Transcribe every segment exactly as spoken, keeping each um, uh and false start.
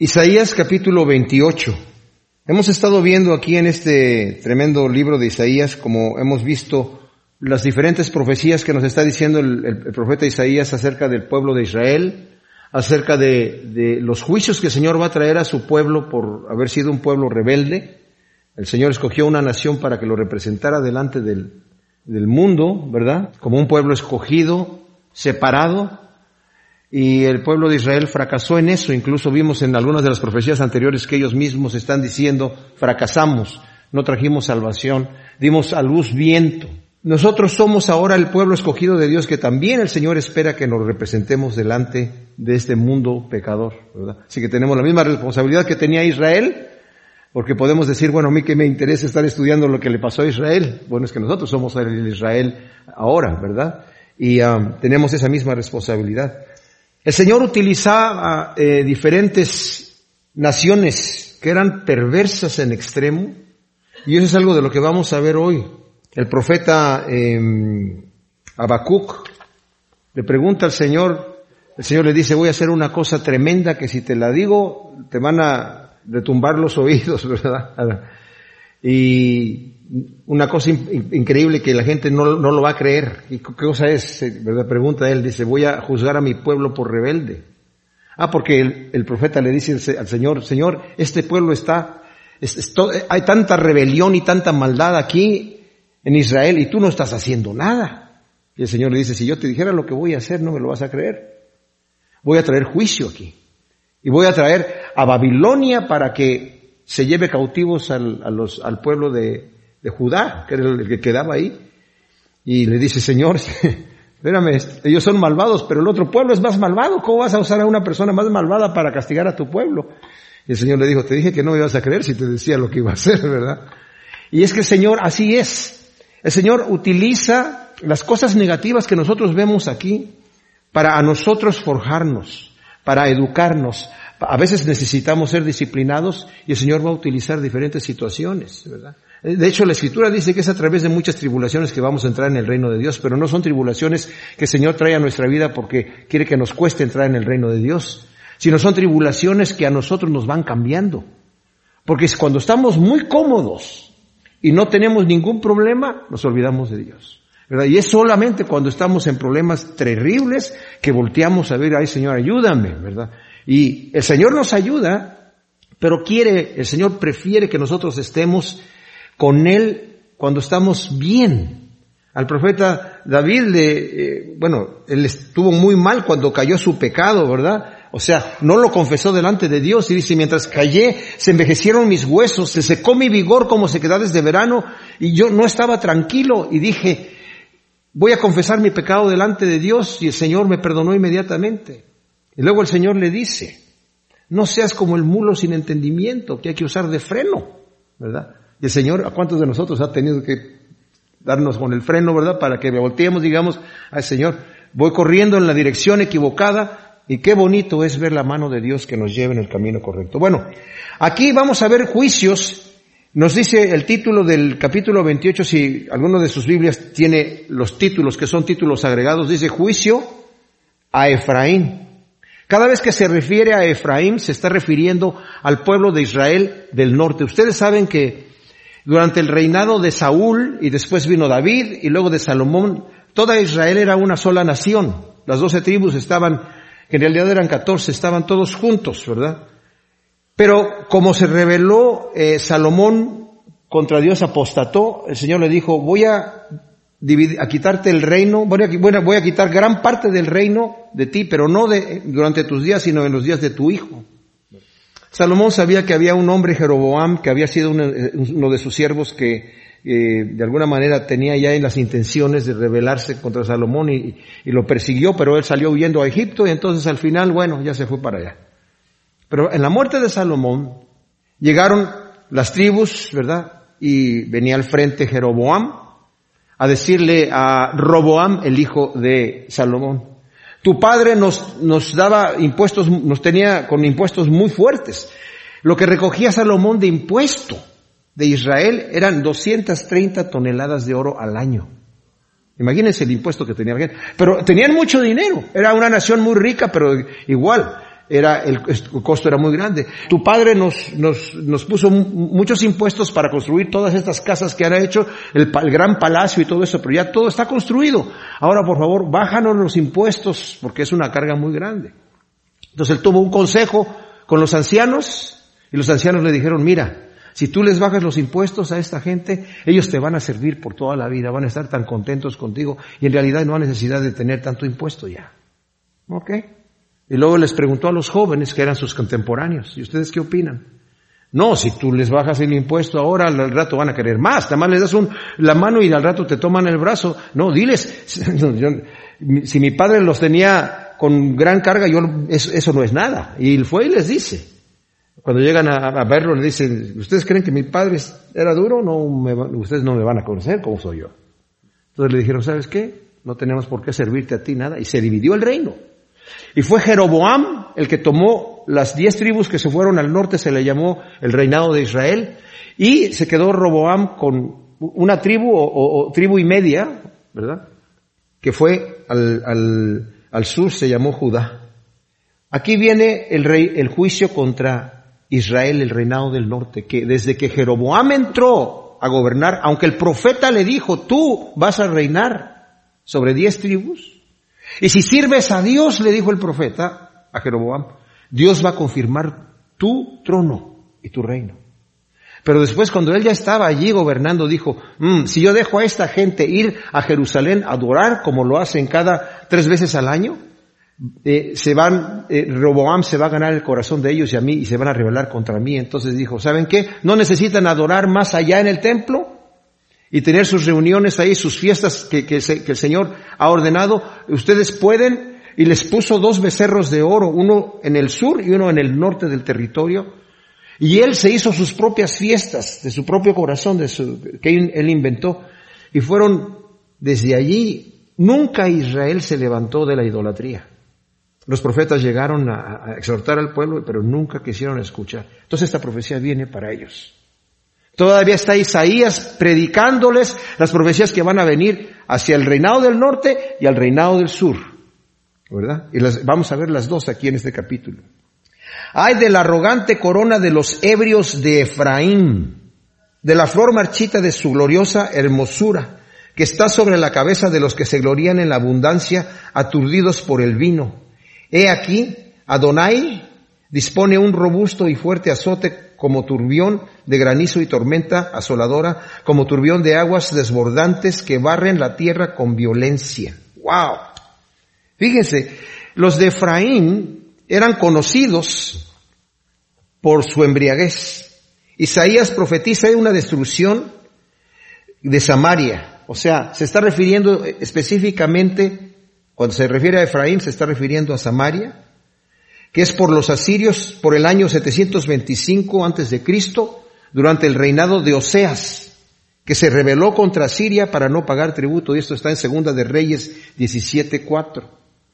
Isaías capítulo veintiocho. Hemos estado viendo aquí en este tremendo libro de Isaías, como hemos visto las diferentes profecías que nos está diciendo el, el, el profeta Isaías acerca del pueblo de Israel, acerca de, de los juicios que el Señor va a traer a su pueblo por haber sido un pueblo rebelde. El Señor escogió una nación para que lo representara delante del, del mundo, ¿verdad? Como un pueblo escogido, separado. Y el pueblo de Israel fracasó en eso. Incluso vimos en algunas de las profecías anteriores que ellos mismos están diciendo, fracasamos, no trajimos salvación, dimos a luz viento. Nosotros somos ahora el pueblo escogido de Dios que también el Señor espera que nos representemos delante de este mundo pecador, ¿verdad? Así que tenemos la misma responsabilidad que tenía Israel, porque podemos decir, bueno, a mí que me interesa estar estudiando lo que le pasó a Israel. Bueno, es que nosotros somos el Israel ahora, ¿verdad? Y um, tenemos esa misma responsabilidad. El Señor utilizaba eh, diferentes naciones que eran perversas en extremo, y eso es algo de lo que vamos a ver hoy. El profeta eh, Habacuc le pregunta al Señor, el Señor le dice, voy a hacer una cosa tremenda que si te la digo te van a retumbar los oídos, ¿verdad? Y una cosa in- increíble que la gente no, no lo va a creer. ¿Y qué cosa es? ¿Verdad? Pregunta él, dice, voy a juzgar a mi pueblo por rebelde. Ah, porque el, el profeta le dice al Señor, Señor, este pueblo está, es, es todo, hay tanta rebelión y tanta maldad aquí en Israel y tú no estás haciendo nada. Y el Señor le dice, si yo te dijera lo que voy a hacer, no me lo vas a creer. Voy a traer juicio aquí. Y voy a traer a Babilonia para que se lleve cautivos al, a los, al pueblo de, de Judá, que era el que quedaba ahí. Y le dice, Señor, espérame, ellos son malvados, pero el otro pueblo es más malvado. ¿Cómo vas a usar a una persona más malvada para castigar a tu pueblo? Y el Señor le dijo, te dije que no me ibas a creer si te decía lo que iba a hacer, ¿verdad? Y es que el Señor así es. El Señor utiliza las cosas negativas que nosotros vemos aquí para a nosotros forjarnos, para educarnos. A veces necesitamos ser disciplinados y el Señor va a utilizar diferentes situaciones, ¿verdad? De hecho, la Escritura dice que es a través de muchas tribulaciones que vamos a entrar en el reino de Dios, pero no son tribulaciones que el Señor trae a nuestra vida porque quiere que nos cueste entrar en el reino de Dios, sino son tribulaciones que a nosotros nos van cambiando. Porque cuando estamos muy cómodos y no tenemos ningún problema, nos olvidamos de Dios, ¿verdad? Y es solamente cuando estamos en problemas terribles que volteamos a ver, ay Señor, ayúdame, ¿verdad? Y el Señor nos ayuda, pero quiere, el Señor prefiere que nosotros estemos con Él cuando estamos bien. Al profeta David, le, eh, bueno, él estuvo muy mal cuando cayó su pecado, ¿verdad? O sea, no lo confesó delante de Dios y dice, mientras callé, se envejecieron mis huesos, se secó mi vigor como sequedades de verano y yo no estaba tranquilo y dije, voy a confesar mi pecado delante de Dios y el Señor me perdonó inmediatamente. Y luego el Señor le dice, no seas como el mulo sin entendimiento, que hay que usar de freno, ¿verdad? Y el Señor, ¿a cuántos de nosotros ha tenido que darnos con el freno, verdad? Para que volteemos, digamos, ay Señor, voy corriendo en la dirección equivocada. Y qué bonito es ver la mano de Dios que nos lleve en el camino correcto. Bueno, aquí vamos a ver juicios. Nos dice el título del capítulo veintiocho, si alguno de sus Biblias tiene los títulos, que son títulos agregados, dice juicio a Efraín. Cada vez que se refiere a Efraín, se está refiriendo al pueblo de Israel del norte. Ustedes saben que durante el reinado de Saúl, y después vino David, y luego de Salomón, toda Israel era una sola nación. Las doce tribus estaban, que en realidad eran catorce, estaban todos juntos, ¿verdad? Pero como se rebeló eh, Salomón contra Dios, apostató, el Señor le dijo, voy a, dividir, a quitarte el reino, voy a, bueno, voy a quitar gran parte del reino de ti, pero no de, durante tus días, sino en los días de tu hijo. Salomón sabía que había un hombre, Jeroboam, que había sido uno, uno de sus siervos que eh, de alguna manera tenía ya en las intenciones de rebelarse contra Salomón y, y lo persiguió, pero él salió huyendo a Egipto y entonces al final, bueno, ya se fue para allá. Pero en la muerte de Salomón llegaron las tribus, ¿verdad? Y venía al frente Jeroboam a decirle a Roboam, el hijo de Salomón, tu padre nos, nos daba impuestos, nos tenía con impuestos muy fuertes. Lo que recogía Salomón de impuesto de Israel eran doscientas treinta toneladas de oro al año. Imagínense el impuesto que tenía la gente. Pero tenían mucho dinero. Era una nación muy rica, pero igual. era, el, el costo era muy grande. Tu padre nos, nos, nos puso muchos impuestos para construir todas estas casas que han hecho, el, el gran palacio y todo eso, pero ya todo está construido. Ahora, por favor, bájanos los impuestos, porque es una carga muy grande. Entonces él tuvo un consejo con los ancianos, y los ancianos le dijeron, mira, si tú les bajas los impuestos a esta gente, ellos te van a servir por toda la vida, van a estar tan contentos contigo, y en realidad no hay necesidad de tener tanto impuesto ya. ¿Ok? Y luego les preguntó a los jóvenes, que eran sus contemporáneos, ¿y ustedes qué opinan? No, si tú les bajas el impuesto ahora, al rato van a querer más, nada más les das un, la mano y al rato te toman el brazo. No, diles, si mi padre los tenía con gran carga, yo eso, eso no es nada. Y él fue y les dice. Cuando llegan a, a verlo, le dicen, ¿ustedes creen que mi padre era duro? No, me, ustedes no me van a conocer como soy yo. Entonces le dijeron, ¿sabes qué? No tenemos por qué servirte a ti nada. Y se dividió el reino. Y fue Jeroboam el que tomó las diez tribus que se fueron al norte, se le llamó el reinado de Israel. Y se quedó Roboam con una tribu o, o, o tribu y media, ¿verdad? Que fue al, al, al sur, se llamó Judá. Aquí viene el rey, el juicio contra Israel, el reinado del norte, que desde que Jeroboam entró a gobernar, aunque el profeta le dijo, tú vas a reinar sobre diez tribus, y si sirves a Dios, le dijo el profeta a Jeroboam, Dios va a confirmar tu trono y tu reino. Pero después, cuando él ya estaba allí gobernando, dijo, mm, si yo dejo a esta gente ir a Jerusalén a adorar, como lo hacen cada tres veces al año, Eh, se van, eh, Roboam se va a ganar el corazón de ellos y a mí, y se van a rebelar contra mí. Entonces dijo, ¿saben qué? No necesitan adorar más allá en el templo y tener sus reuniones ahí, sus fiestas que, que, se, que el Señor ha ordenado. Ustedes pueden, y les puso dos becerros de oro, uno en el sur y uno en el norte del territorio. Y él se hizo sus propias fiestas de su propio corazón, de su, que él inventó. Y fueron desde allí, nunca Israel se levantó de la idolatría. Los profetas llegaron a, a exhortar al pueblo, pero nunca quisieron escuchar. Entonces esta profecía viene para ellos. Todavía está Isaías predicándoles las profecías que van a venir hacia el reinado del norte y al reinado del sur, ¿verdad? Y las, vamos a ver las dos aquí en este capítulo. Ay de la arrogante corona de los ebrios de Efraín, de la flor marchita de su gloriosa hermosura, que está sobre la cabeza de los que se glorían en la abundancia, aturdidos por el vino. He aquí, Adonai dispone un robusto y fuerte azote como turbión de granizo y tormenta asoladora, como turbión de aguas desbordantes que barren la tierra con violencia. ¡Wow! Fíjense, los de Efraín eran conocidos por su embriaguez. Isaías profetiza una destrucción de Samaria. O sea, se está refiriendo específicamente, cuando se refiere a Efraín, se está refiriendo a Samaria, que es por los asirios por el año setecientos veinticinco antes de Cristo, durante el reinado de Oseas, que se rebeló contra Siria para no pagar tributo, y esto está en Segunda de Reyes diecisiete cuatro.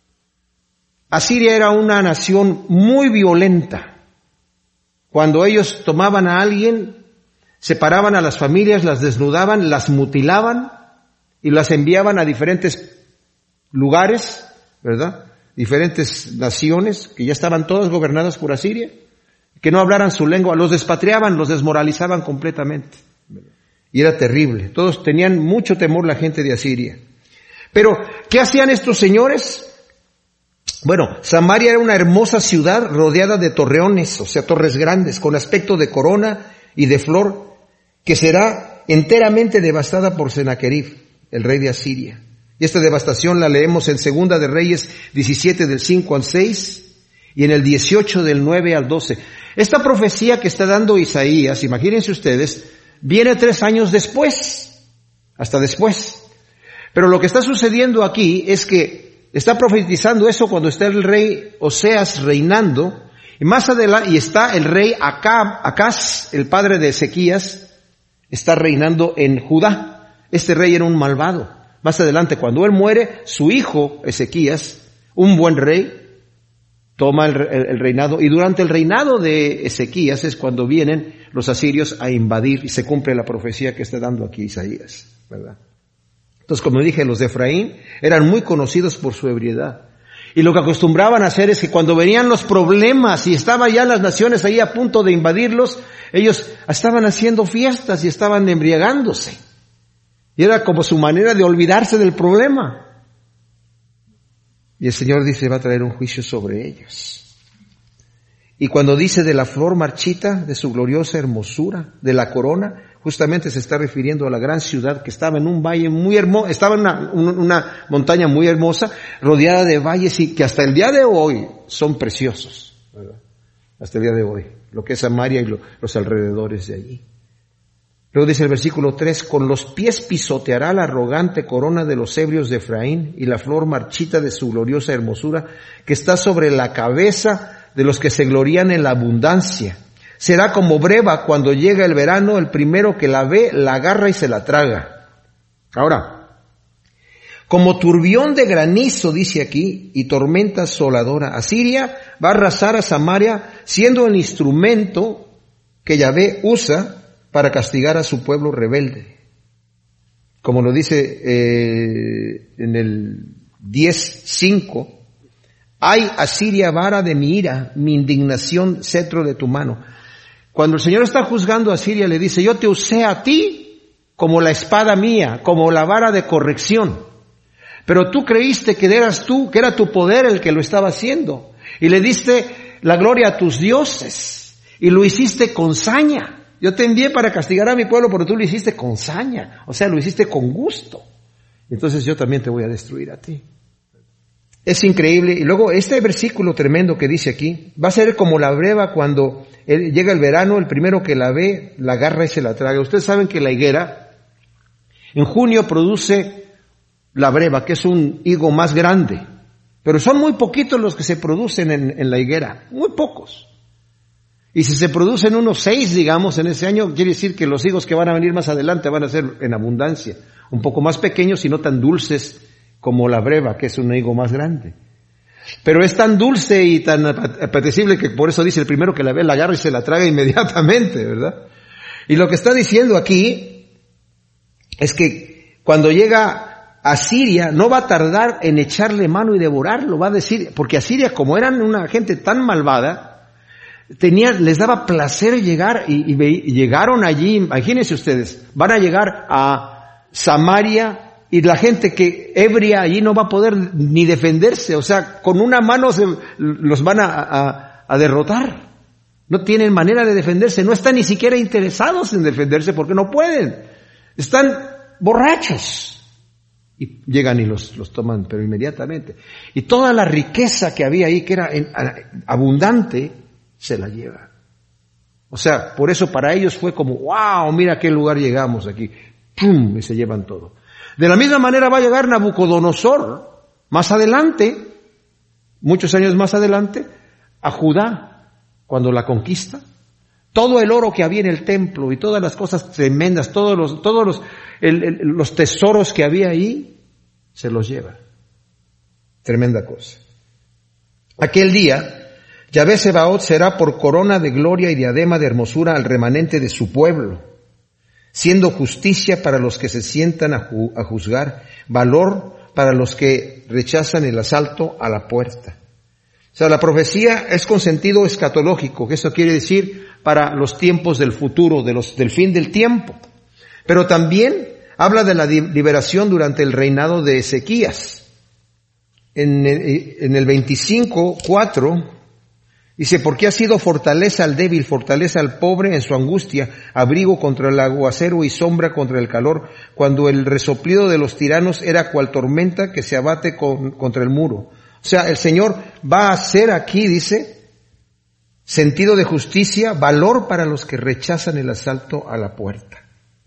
Asiria era una nación muy violenta. Cuando ellos tomaban a alguien, separaban a las familias, las desnudaban, las mutilaban y las enviaban a diferentes lugares, ¿verdad? Diferentes naciones que ya estaban todas gobernadas por Asiria, que no hablaran su lengua, los despatriaban, los desmoralizaban completamente. Y era terrible. Todos tenían mucho temor la gente de Asiria. Pero, ¿qué hacían estos señores? Bueno, Samaria era una hermosa ciudad rodeada de torreones, o sea, torres grandes, con aspecto de corona y de flor, que será enteramente devastada por Sennacherib, el rey de Asiria. Y esta devastación la leemos en Segunda de Reyes diecisiete del cinco al seis y en el dieciocho del nueve al doce. Esta profecía que está dando Isaías, imagínense ustedes, viene tres años después, hasta después. Pero lo que está sucediendo aquí es que está profetizando eso cuando está el rey Oseas reinando, y más adelante, y está el rey Acab, Acaz, el padre de Ezequías, está reinando en Judá. Este rey era un malvado. Más adelante, cuando él muere, su hijo Ezequías, un buen rey, toma el, el, el reinado, y durante el reinado de Ezequías es cuando vienen los asirios a invadir y se cumple la profecía que está dando aquí Isaías, ¿verdad? Entonces, como dije, los de Efraín eran muy conocidos por su ebriedad. Y lo que acostumbraban a hacer es que cuando venían los problemas y estaban ya las naciones ahí a punto de invadirlos, ellos estaban haciendo fiestas y estaban embriagándose. Y era como su manera de olvidarse del problema. Y el Señor dice, va a traer un juicio sobre ellos. Y cuando dice de la flor marchita, de su gloriosa hermosura, de la corona, justamente se está refiriendo a la gran ciudad que estaba en un valle muy hermoso, estaba en una, una montaña muy hermosa, rodeada de valles y que hasta el día de hoy son preciosos, ¿verdad? Hasta el día de hoy, lo que es Samaria y lo, los alrededores de allí. Luego dice el versículo tres, con los pies pisoteará la arrogante corona de los ebrios de Efraín y la flor marchita de su gloriosa hermosura que está sobre la cabeza de los que se glorían en la abundancia. Será como breva cuando llega el verano, el primero que la ve, la agarra y se la traga. Ahora, como turbión de granizo, dice aquí, y tormenta asoladora, Asiria va a arrasar a Samaria, siendo el instrumento que Yahvé usa para castigar a su pueblo rebelde. Como lo dice eh, en el diez cinco, ay, Asiria, vara de mi ira, mi indignación, cetro de tu mano. Cuando el Señor está juzgando a Siria, le dice, yo te usé a ti como la espada mía, como la vara de corrección. Pero tú creíste que eras tú, que era tu poder el que lo estaba haciendo. Y le diste la gloria a tus dioses. Y lo hiciste con saña. Yo te envié para castigar a mi pueblo, pero tú lo hiciste con saña. O sea, lo hiciste con gusto. Entonces yo también te voy a destruir a ti. Es increíble. Y luego este versículo tremendo que dice aquí, va a ser como la breva cuando llega el verano, el primero que la ve, la agarra y se la traga. Ustedes saben que la higuera en junio produce la breva, que es un higo más grande. Pero son muy poquitos los que se producen en, en la higuera, muy pocos. Y si se producen unos seis, digamos, en ese año, quiere decir que los higos que van a venir más adelante van a ser en abundancia, un poco más pequeños y no tan dulces como la breva, que es un higo más grande. Pero es tan dulce y tan apetecible que por eso dice, el primero que la ve la agarra y se la traga inmediatamente, ¿verdad? Y lo que está diciendo aquí es que cuando llega a Siria no va a tardar en echarle mano y devorarlo, va a decir, porque a Siria, como eran una gente tan malvada, tenía, les daba placer llegar y, y, y llegaron allí, imagínense ustedes, van a llegar a Samaria, y la gente que ebria allí no va a poder ni defenderse, o sea, con una mano se, los van a, a, a derrotar. No tienen manera de defenderse, no están ni siquiera interesados en defenderse porque no pueden. Están borrachos. Y llegan y los, los toman, pero inmediatamente. Y toda la riqueza que había ahí, que era en, abundante, se la lleva. O sea, por eso para ellos fue como, wow, mira a qué lugar llegamos aquí. ¡Pum! Y se llevan todo. De la misma manera va a llegar Nabucodonosor más adelante, muchos años más adelante, a Judá, cuando la conquista. Todo el oro que había en el templo y todas las cosas tremendas, todos los, todos los, el, el, los tesoros que había ahí, se los lleva. Tremenda cosa. Aquel día, Yahvé Sebaot será por corona de gloria y diadema de hermosura al remanente de su pueblo, siendo justicia para los que se sientan a, ju- a juzgar, valor para los que rechazan el asalto a la puerta. O sea, la profecía es con sentido escatológico, que eso quiere decir para los tiempos del futuro, de los, del fin del tiempo. Pero también habla de la di- liberación durante el reinado de Ezequías. En, en el veinticinco, cuatro, dice, porque ha sido fortaleza al débil, fortaleza al pobre en su angustia, abrigo contra el aguacero y sombra contra el calor, cuando el resoplido de los tiranos era cual tormenta que se abate con, contra el muro. O sea, el Señor va a hacer aquí, dice, sentido de justicia, valor para los que rechazan el asalto a la puerta.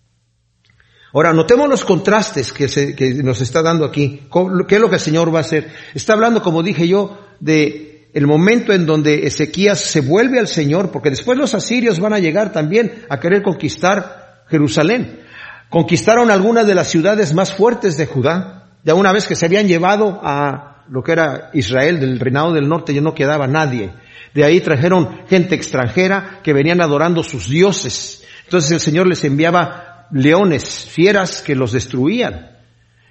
Ahora, notemos los contrastes que, se, que nos está dando aquí. ¿Qué es lo que el Señor va a hacer? Está hablando, como dije yo, de el momento en donde Ezequías se vuelve al Señor, porque después los asirios van a llegar también a querer conquistar Jerusalén. Conquistaron algunas de las ciudades más fuertes de Judá. Ya una vez que se habían llevado a lo que era Israel, del reinado del norte, ya no quedaba nadie. De ahí trajeron gente extranjera que venían adorando sus dioses. Entonces el Señor les enviaba leones, fieras que los destruían.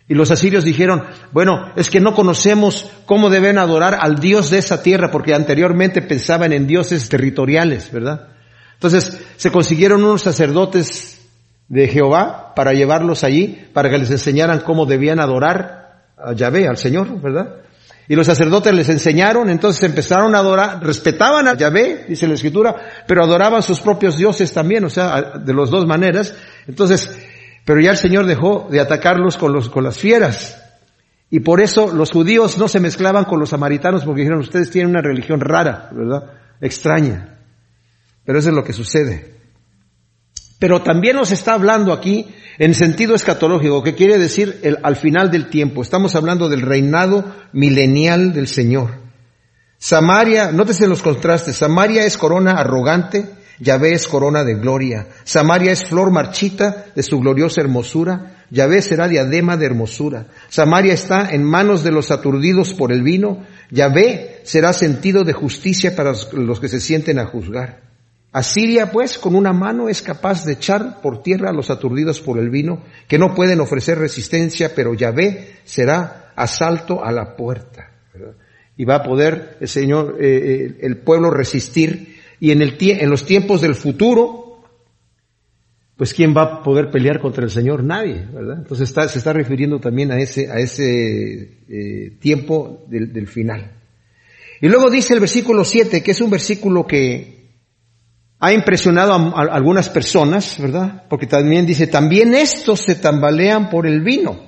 Y los asirios dijeron, bueno, es que no conocemos cómo deben adorar al Dios de esa tierra, porque anteriormente pensaban en dioses territoriales, ¿verdad? Entonces, se consiguieron unos sacerdotes de Jehová para llevarlos allí, para que les enseñaran cómo debían adorar a Yahvé, al Señor, ¿verdad? Y los sacerdotes les enseñaron, entonces empezaron a adorar, respetaban a Yahvé, dice la Escritura, pero adoraban sus propios dioses también, o sea, de las dos maneras. Entonces, pero ya el Señor dejó de atacarlos con los, con las fieras. Y por eso los judíos no se mezclaban con los samaritanos, porque dijeron, ustedes tienen una religión rara, ¿verdad? Extraña. Pero eso es lo que sucede. Pero también nos está hablando aquí en sentido escatológico, que quiere decir el, al final del tiempo. Estamos hablando del reinado milenial del Señor. Samaria, nótese los contrastes, Samaria es corona arrogante, Yahvé es corona de gloria. Samaria es flor marchita de su gloriosa hermosura, Yahvé será diadema de hermosura. Samaria está en manos de los aturdidos por el vino, Yahvé será sentido de justicia para los que se sienten a juzgar. Asiria, pues, con una mano es capaz de echar por tierra a los aturdidos por el vino, que no pueden ofrecer resistencia, pero Yahvé será asalto a la puerta, ¿verdad? Y va a poder el Señor, eh, el pueblo resistir, y en el tie- en los tiempos del futuro, pues ¿quién va a poder pelear contra el Señor? Nadie, ¿verdad? Entonces está, se está refiriendo también a ese, a ese eh, tiempo del, del final. Y luego dice el versículo siete, que es un versículo que ha impresionado a, a algunas personas, ¿verdad? Porque también dice, también estos se tambalean por el vino.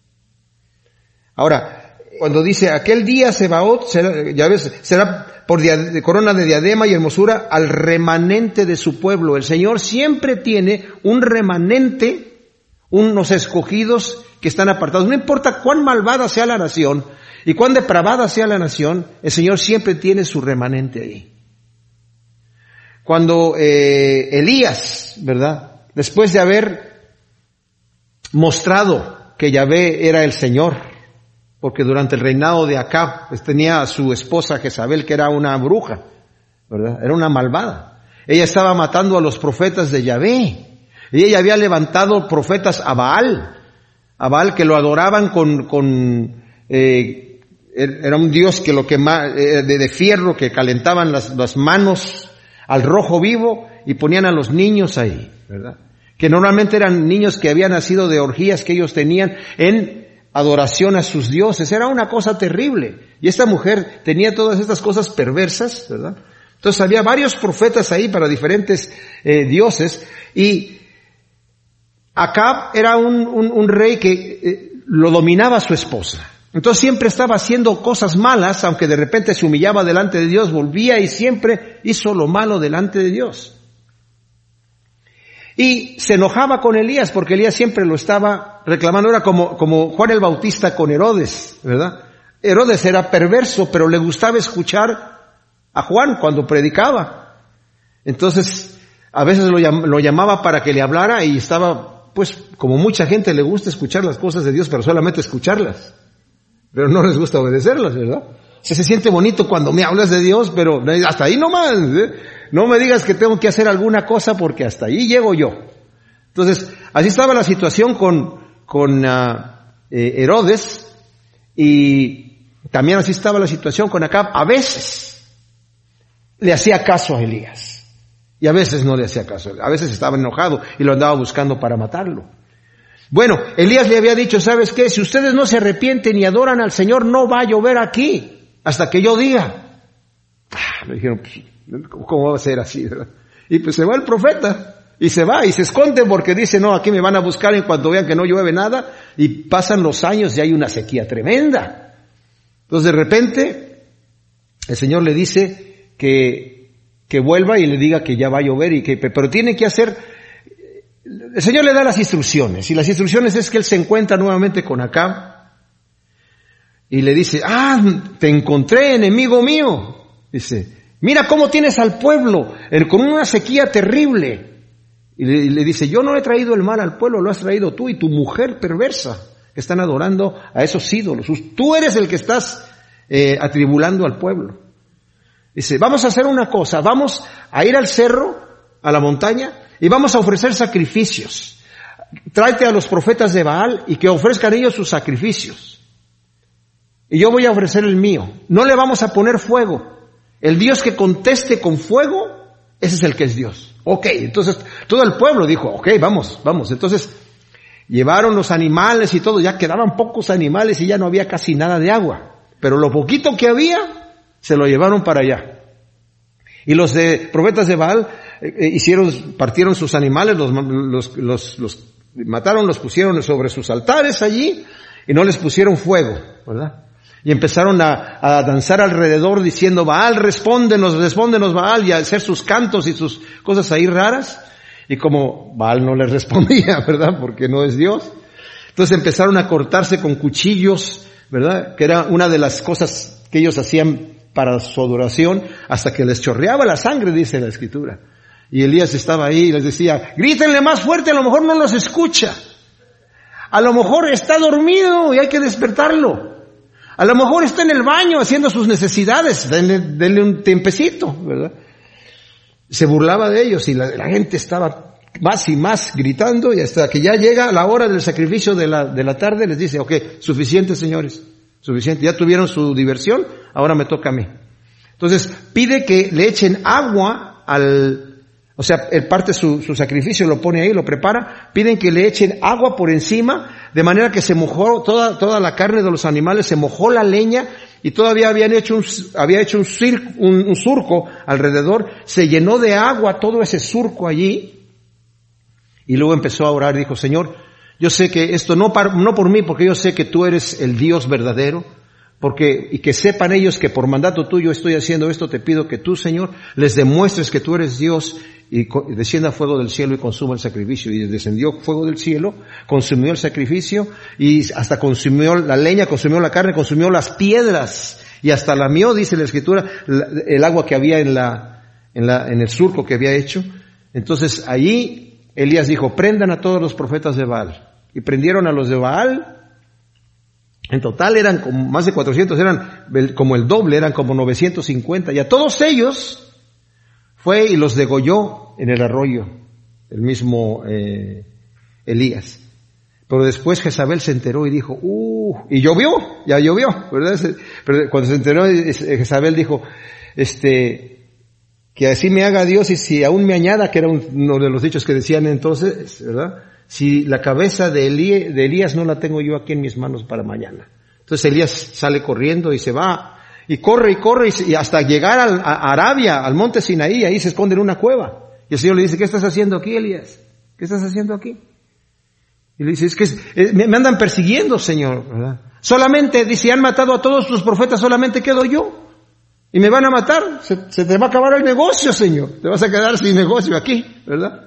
Ahora, cuando dice, aquel día Sebaot, será, ya ves, será por dia, corona de diadema y hermosura al remanente de su pueblo. El Señor siempre tiene un remanente, unos escogidos que están apartados. No importa cuán malvada sea la nación y cuán depravada sea la nación, el Señor siempre tiene su remanente ahí. Cuando eh, Elías, ¿verdad?, después de haber mostrado que Yahvé era el Señor, porque durante el reinado de Acab pues, tenía a su esposa Jezabel, que era una bruja, ¿verdad?, era una malvada. Ella estaba matando a los profetas de Yahvé, y ella había levantado profetas a Baal, a Baal que lo adoraban con, con eh, era un dios que lo quema, eh, de, de fierro, que calentaban las, las manos al rojo vivo y ponían a los niños ahí, ¿verdad? Que normalmente eran niños que habían nacido de orgías que ellos tenían en adoración a sus dioses. Era una cosa terrible. Y esta mujer tenía todas estas cosas perversas, ¿verdad? Entonces había varios profetas ahí para diferentes eh, dioses, y Acab era un, un, un rey que eh, lo dominaba su esposa. Entonces siempre estaba haciendo cosas malas, aunque de repente se humillaba delante de Dios, volvía y siempre hizo lo malo delante de Dios. Y se enojaba con Elías, porque Elías siempre lo estaba reclamando. Era como, como Juan el Bautista con Herodes, ¿verdad? Herodes era perverso, pero le gustaba escuchar a Juan cuando predicaba. Entonces, a veces lo, llam- lo llamaba para que le hablara, y estaba, pues, como mucha gente le gusta escuchar las cosas de Dios, pero solamente escucharlas. Pero no les gusta obedecerlas, ¿verdad? O sea, se siente bonito cuando me hablas de Dios, pero hasta ahí nomás, ¿eh? No me digas que tengo que hacer alguna cosa, porque hasta ahí llego yo. Entonces, así estaba la situación con, con uh, eh, Herodes, y también así estaba la situación con Acab. A veces le hacía caso a Elías, y a veces no le hacía caso. A veces estaba enojado y lo andaba buscando para matarlo. Bueno, Elías le había dicho, ¿sabes qué? Si ustedes no se arrepienten y adoran al Señor, no va a llover aquí hasta que yo diga. Ah, le dijeron, pues, ¿cómo va a ser así, verdad? Y pues se va el profeta, y se va, y se esconde, porque dice, no, aquí me van a buscar en cuanto vean que no llueve nada, y pasan los años y hay una sequía tremenda. Entonces de repente, el Señor le dice que, que vuelva y le diga que ya va a llover, y que, pero tiene que hacer. El Señor le da las instrucciones, y las instrucciones es que él se encuentra nuevamente con Acab y le dice, ah, te encontré, enemigo mío. Dice, mira cómo tienes al pueblo con una sequía terrible. Y le, y le dice, yo no he traído el mal al pueblo, lo has traído tú y tu mujer perversa, que están adorando a esos ídolos. Tú eres el que estás eh, atribulando al pueblo. Dice, vamos a hacer una cosa, vamos a ir al cerro, a la montaña, y vamos a ofrecer sacrificios. tráete a los profetas de Baal y que ofrezcan ellos sus sacrificios. Y yo voy a ofrecer el mío. No le vamos a poner fuego. El Dios que conteste con fuego, ese es el que es Dios. Ok, entonces todo el pueblo dijo, ok, vamos, vamos. Entonces llevaron los animales y todo, ya quedaban pocos animales y ya no había casi nada de agua. Pero lo poquito que había, se lo llevaron para allá. Y los de profetas de Baal eh, hicieron, partieron sus animales, los, los, los, los mataron, los pusieron sobre sus altares allí y no les pusieron fuego, ¿verdad? Y empezaron a, a danzar alrededor diciendo, Baal, respóndenos, respóndenos Baal, y a hacer sus cantos y sus cosas ahí raras. Y como Baal no les respondía, ¿verdad? Porque no es Dios. Entonces empezaron a cortarse con cuchillos, ¿verdad? Que era una de las cosas que ellos hacían para su adoración, hasta que les chorreaba la sangre, dice la Escritura. Y Elías estaba ahí y les decía, grítenle más fuerte, a lo mejor no los escucha. A lo mejor está dormido y hay que despertarlo. A lo mejor está en el baño haciendo sus necesidades, denle, denle un tiempecito, ¿verdad? Se burlaba de ellos y la, la gente estaba más y más gritando, y hasta que ya llega la hora del sacrificio de la, de la tarde, les dice, ok, suficiente señores, suficiente, ya tuvieron su diversión, ahora me toca a mí. Entonces pide que le echen agua al, o sea, él parte su, su sacrificio, lo pone ahí, lo prepara, piden que le echen agua por encima, de manera que se mojó toda, toda la carne de los animales, se mojó la leña, y todavía habían hecho un, había hecho un, circo, un, un surco alrededor, se llenó de agua todo ese surco allí, y luego empezó a orar y dijo, Señor, yo sé que esto no, par, no por mí, porque yo sé que tú eres el Dios verdadero, porque, y que sepan ellos que por mandato tuyo estoy haciendo esto, te pido que tú, Señor, les demuestres que tú eres Dios, y descienda fuego del cielo y consuma el sacrificio. Y descendió fuego del cielo, consumió el sacrificio, y hasta consumió la leña, consumió la carne, consumió las piedras, y hasta lamió, dice la Escritura, el agua que había en la, en la, en el surco que había hecho. Entonces allí Elías dijo, prendan a todos los profetas de Baal. Y prendieron a los de Baal. En total eran como más de cuatrocientos, eran como el doble, eran como novecientos cincuenta, y a todos ellos fue y los degolló en el arroyo, el mismo eh, Elías. Pero después Jezabel se enteró y dijo, uh, y llovió, ya llovió, ¿verdad? Pero cuando se enteró, Jezabel dijo, este, que así me haga Dios y si aún me añada, que era uno de los dichos que decían entonces, ¿verdad? Si la cabeza de, Elí, de Elías no la tengo yo aquí en mis manos para mañana. Entonces Elías sale corriendo y se va, y corre y corre, y hasta llegar al, a Arabia, al monte Sinaí, ahí se esconde en una cueva. Y el Señor le dice, ¿qué estás haciendo aquí, Elías? ¿Qué estás haciendo aquí? Y le dice, es que es, es, me, me andan persiguiendo, Señor, ¿verdad? Solamente, dice, han matado a todos tus profetas, solamente quedo yo. Y me van a matar, se, se te va a acabar el negocio, Señor. Te vas a quedar sin negocio aquí, ¿verdad?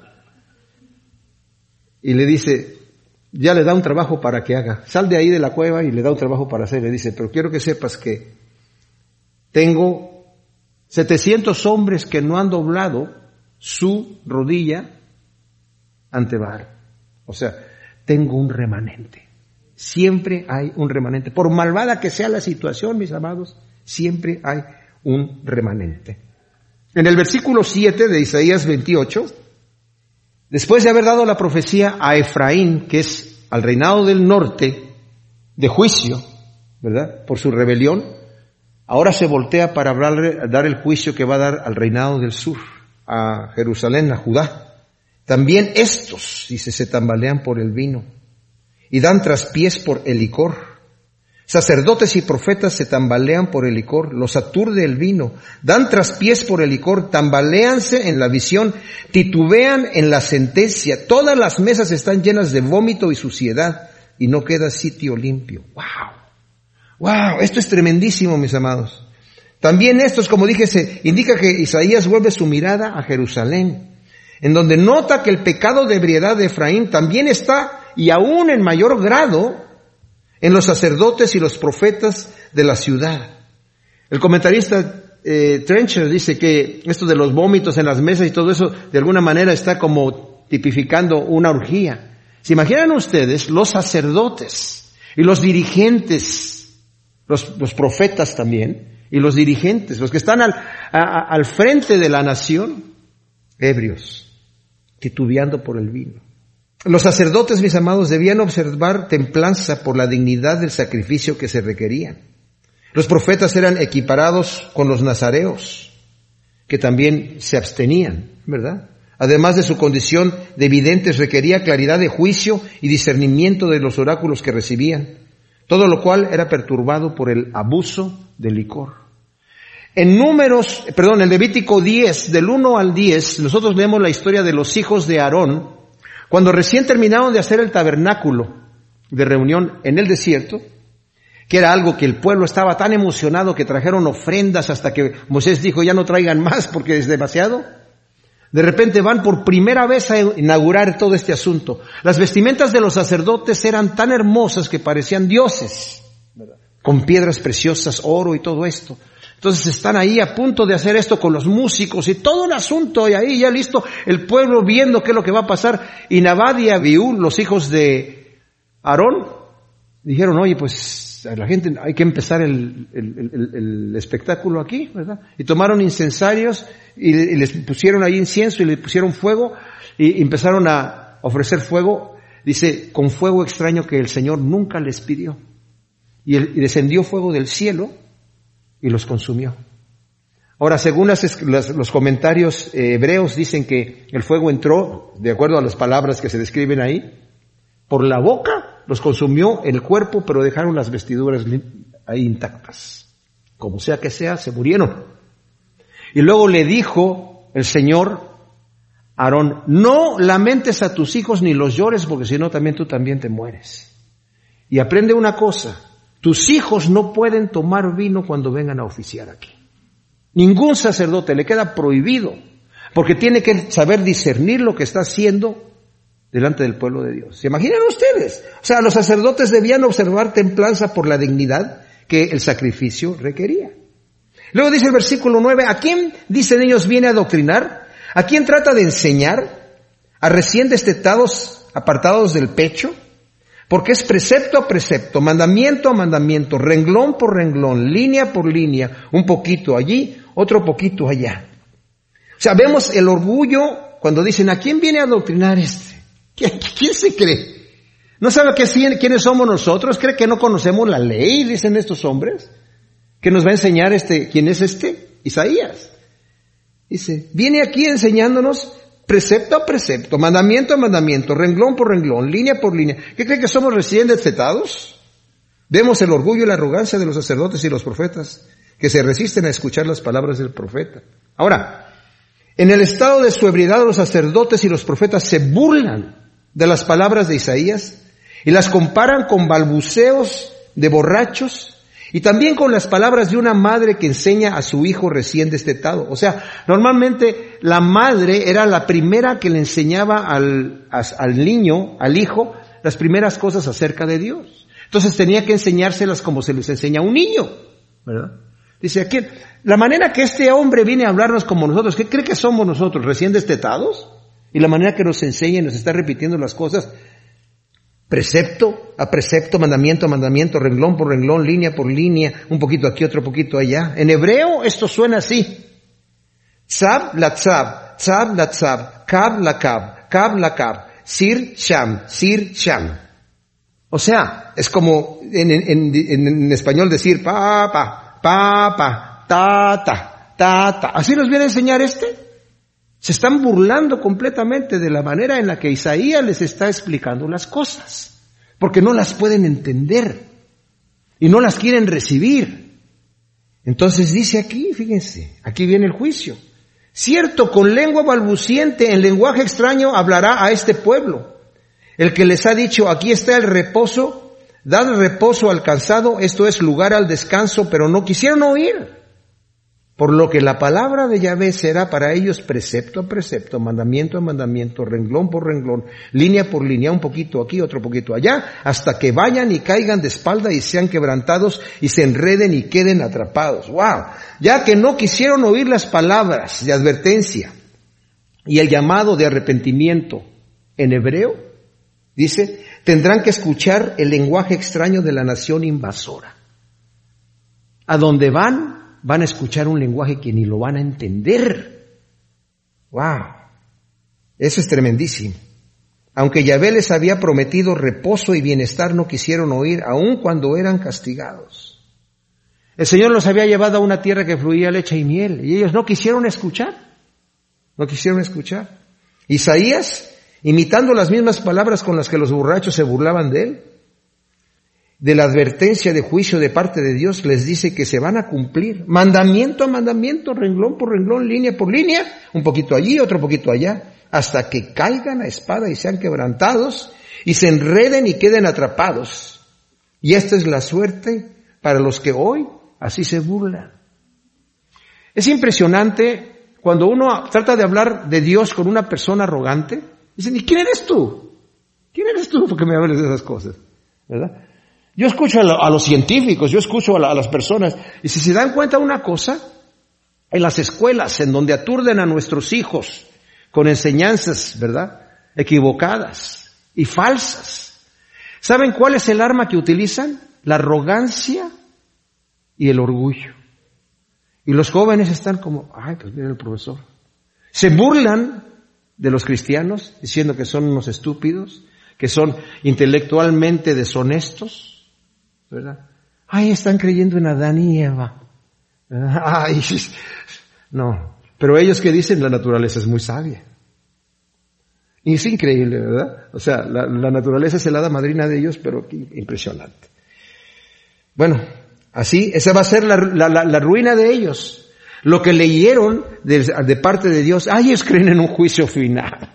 Y le dice, ya le da un trabajo para que haga. Sal de ahí de la cueva y le da un trabajo para hacer. Le dice, pero quiero que sepas que tengo setecientos hombres que no han doblado su rodilla ante Baal. O sea, tengo un remanente. Siempre hay un remanente. Por malvada que sea la situación, mis amados, siempre hay un remanente. En el versículo siete de Isaías veintiocho, después de haber dado la profecía a Efraín, que es al reinado del norte, de juicio, ¿verdad? Por su rebelión, ahora se voltea para hablarle, dar el juicio que va a dar al reinado del sur, a Jerusalén, a Judá. También estos, dice, se tambalean por el vino y dan traspiés por el licor. Sacerdotes y profetas se tambalean por el licor, los aturde el vino, dan traspiés por el licor, tambaleanse en la visión, titubean en la sentencia. Todas las mesas están llenas de vómito y suciedad y no queda sitio limpio. ¡Wow! ¡Wow! Esto es tremendísimo, mis amados. También estos, como dije, se indica que Isaías vuelve su mirada a Jerusalén, en donde nota que el pecado de ebriedad de Efraín también está, y aún en mayor grado, en los sacerdotes y los profetas de la ciudad. El comentarista eh, Trencher dice que esto de los vómitos en las mesas y todo eso, de alguna manera está como tipificando una orgía. ¿Se imaginan ustedes los sacerdotes y los dirigentes, los, los profetas también, y los dirigentes, los que están al, a, al frente de la nación, ebrios, titubeando por el vino? Los sacerdotes, mis amados, debían observar templanza por la dignidad del sacrificio que se requería. Los profetas eran equiparados con los nazareos, que también se abstenían, ¿verdad? Además de su condición de videntes, requería claridad de juicio y discernimiento de los oráculos que recibían, todo lo cual era perturbado por el abuso del licor. En Números, perdón, en Levítico diez, del uno al diez, nosotros vemos la historia de los hijos de Aarón, cuando recién terminaron de hacer el tabernáculo de reunión en el desierto, que era algo que el pueblo estaba tan emocionado que trajeron ofrendas hasta que Moisés dijo, ya no traigan más porque es demasiado. De repente van por primera vez a inaugurar todo este asunto. Las vestimentas de los sacerdotes eran tan hermosas que parecían dioses, ¿verdad? Con piedras preciosas, oro y todo esto. Entonces están ahí a punto de hacer esto con los músicos y todo un asunto, y ahí ya listo, el pueblo viendo qué es lo que va a pasar. Y Nadab y Abiú, los hijos de Aarón, dijeron, oye, pues a la gente hay que empezar el, el, el, el espectáculo aquí, ¿verdad? Y tomaron incensarios y, y les pusieron ahí incienso y le pusieron fuego y empezaron a ofrecer fuego, dice, con fuego extraño que el Señor nunca les pidió. Y, el, y descendió fuego del cielo y los consumió. Ahora, según las, las, los comentarios eh, hebreos, dicen que el fuego entró, de acuerdo a las palabras que se describen ahí, por la boca, los consumió el cuerpo, pero dejaron las vestiduras ahí intactas. Como sea que sea, se murieron. Y luego le dijo el Señor a Aarón, no lamentes a tus hijos ni los llores, porque si no también tú también te mueres. Y aprende una cosa, tus hijos no pueden tomar vino cuando vengan a oficiar aquí. Ningún sacerdote le queda prohibido, porque tiene que saber discernir lo que está haciendo delante del pueblo de Dios. ¿Se imaginan ustedes? O sea, los sacerdotes debían observar templanza por la dignidad que el sacrificio requería. Luego dice el versículo nueve, ¿a quién, dicen ellos, viene a adoctrinar? ¿A quién trata de enseñar? ¿A recién destetados, apartados del pecho? Porque es precepto a precepto, mandamiento a mandamiento, renglón por renglón, línea por línea, un poquito allí, otro poquito allá. O sea, vemos el orgullo cuando dicen, ¿a quién viene a adoctrinar este? ¿Quién se cree? ¿No sabe qué, quiénes somos nosotros? ¿Cree que no conocemos la ley? Dicen estos hombres. ¿Que nos va a enseñar este? ¿Quién es este? Isaías. Dice, viene aquí enseñándonos precepto a precepto, mandamiento a mandamiento, renglón por renglón, línea por línea. ¿Qué cree que somos recién destetados? Vemos el orgullo y la arrogancia de los sacerdotes y los profetas, que se resisten a escuchar las palabras del profeta. Ahora, en el estado de su ebriedad los sacerdotes y los profetas se burlan de las palabras de Isaías y las comparan con balbuceos de borrachos y también con las palabras de una madre que enseña a su hijo recién destetado. O sea, normalmente la madre era la primera que le enseñaba al, al niño, al hijo, las primeras cosas acerca de Dios. Entonces tenía que enseñárselas como se les enseña a un niño, ¿verdad? Dice aquí, la manera que este hombre viene a hablarnos como nosotros, ¿qué cree que somos nosotros? ¿Recién destetados? Y la manera que nos enseña y nos está repitiendo las cosas, precepto a precepto, mandamiento a mandamiento, renglón por renglón, línea por línea, un poquito aquí, otro poquito allá. En hebreo esto suena así. Tzab la tzab, tzab la tzab, kab la kab, kab la kab, sir sham, sir sham. O sea, es como en, en, en, en español decir pa, pa, pa, pa, ta, ta, ta, ta. ¿Así nos viene a enseñar este? Se están burlando completamente de la manera en la que Isaías les está explicando las cosas, porque no las pueden entender y no las quieren recibir. Entonces dice aquí, fíjense, aquí viene el juicio. Cierto, con lengua balbuciente, en lenguaje extraño, hablará a este pueblo. El que les ha dicho, aquí está el reposo, dad reposo al cansado, esto es lugar al descanso, pero no quisieron oír. Por lo que la palabra de Yahvé será para ellos precepto a precepto, mandamiento a mandamiento, renglón por renglón, línea por línea, un poquito aquí, otro poquito allá, hasta que vayan y caigan de espalda y sean quebrantados y se enreden y queden atrapados. ¡Wow! Ya que no quisieron oír las palabras de advertencia y el llamado de arrepentimiento en hebreo, dice, tendrán que escuchar el lenguaje extraño de la nación invasora. A donde van, van a escuchar un lenguaje que ni lo van a entender. ¡Wow! Eso es tremendísimo. Aunque Yahvé les había prometido reposo y bienestar, no quisieron oír, aun cuando eran castigados. El Señor los había llevado a una tierra que fluía leche y miel, y ellos no quisieron escuchar. No quisieron escuchar. Isaías, imitando las mismas palabras con las que los borrachos se burlaban de él, de la advertencia de juicio de parte de Dios, les dice que se van a cumplir, mandamiento a mandamiento, renglón por renglón, línea por línea, un poquito allí, otro poquito allá, hasta que caigan a espada y sean quebrantados, y se enreden y queden atrapados. Y esta es la suerte para los que hoy así se burlan. Es impresionante cuando uno trata de hablar de Dios con una persona arrogante, dicen, ¿y quién eres tú? ¿Quién eres tú porque me hables de esas cosas? ¿Verdad? Yo escucho a, lo, a los científicos, yo escucho a, la, a las personas, y si se dan cuenta de una cosa, en las escuelas en donde aturden a nuestros hijos con enseñanzas, ¿verdad?, equivocadas y falsas, ¿saben cuál es el arma que utilizan? La arrogancia y el orgullo. Y los jóvenes están como, ay, pues mira el profesor. Se burlan de los cristianos diciendo que son unos estúpidos, que son intelectualmente deshonestos, ¿verdad? Ay, están creyendo en Adán y Eva. Ay, no. Pero ellos que dicen, la naturaleza es muy sabia. Y es increíble, ¿verdad? O sea, la, la naturaleza es la hada madrina de ellos, pero impresionante. Bueno, así, esa va a ser la, la, la, la ruina de ellos. Lo que leyeron de, de parte de Dios, ay, ellos creen en un juicio final.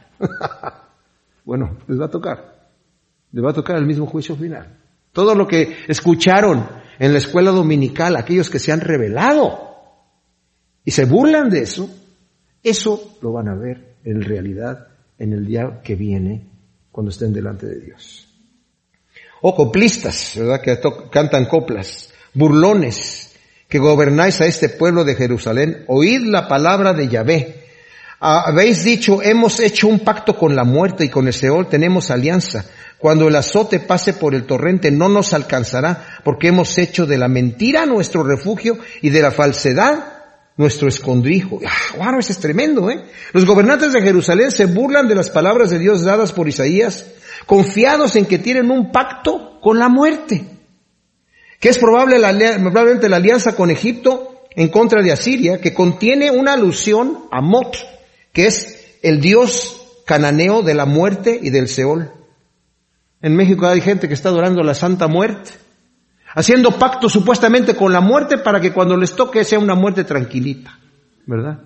Bueno, les va a tocar. Les va a tocar el mismo juicio final. Todo lo que escucharon en la escuela dominical, aquellos que se han rebelado y se burlan de eso, eso lo van a ver en realidad en el día que viene, cuando estén delante de Dios. O coplistas, ¿verdad?, que to- cantan coplas, burlones, que gobernáis a este pueblo de Jerusalén, oíd la palabra de Yahvé. Habéis dicho, hemos hecho un pacto con la muerte y con el Seol tenemos alianza. Cuando el azote pase por el torrente no nos alcanzará, porque hemos hecho de la mentira nuestro refugio y de la falsedad nuestro escondrijo. ¡Ah, wow! Eso es tremendo, ¿eh? Los gobernantes de Jerusalén se burlan de las palabras de Dios dadas por Isaías, confiados en que tienen un pacto con la muerte, que es probable la, probablemente la alianza con Egipto en contra de Asiria, que contiene una alusión a Mot, que es el dios cananeo de la muerte y del Seol. En México hay gente que está adorando a la Santa Muerte, haciendo pacto supuestamente con la muerte para que cuando les toque sea una muerte tranquilita, ¿verdad?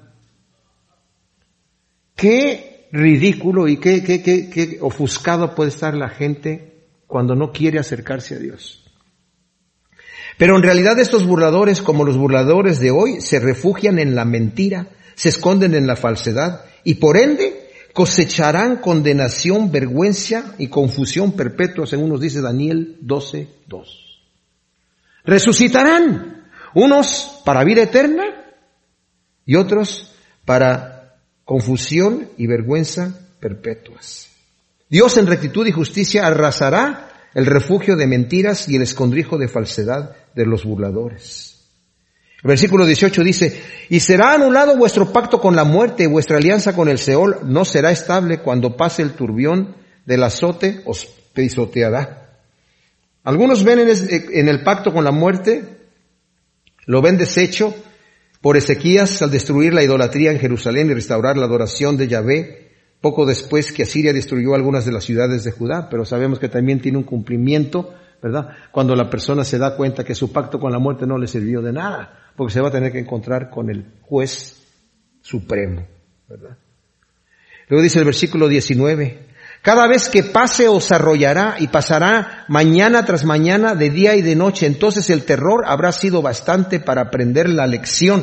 Qué ridículo y qué, qué, qué, qué ofuscado puede estar la gente cuando no quiere acercarse a Dios. Pero en realidad estos burladores, como los burladores de hoy, se refugian en la mentira, se esconden en la falsedad y por ende cosecharán condenación, vergüenza y confusión perpetua, según nos dice Daniel doce dos. Resucitarán, unos para vida eterna y otros para confusión y vergüenza perpetuas. Dios en rectitud y justicia arrasará el refugio de mentiras y el escondrijo de falsedad de los burladores. El versículo dieciocho dice, y será anulado vuestro pacto con la muerte y vuestra alianza con el Seol no será estable cuando pase el turbión del azote os pisoteará. Algunos ven en el pacto con la muerte, lo ven deshecho por Ezequías al destruir la idolatría en Jerusalén y restaurar la adoración de Yahvé, poco después que Asiria destruyó algunas de las ciudades de Judá, pero sabemos que también tiene un cumplimiento, ¿verdad?, cuando la persona se da cuenta que su pacto con la muerte no le sirvió de nada, porque se va a tener que encontrar con el juez supremo, ¿verdad? Luego dice el versículo diecinueve, cada vez que pase os arrollará y pasará mañana tras mañana, de día y de noche, entonces el terror habrá sido bastante para aprender la lección.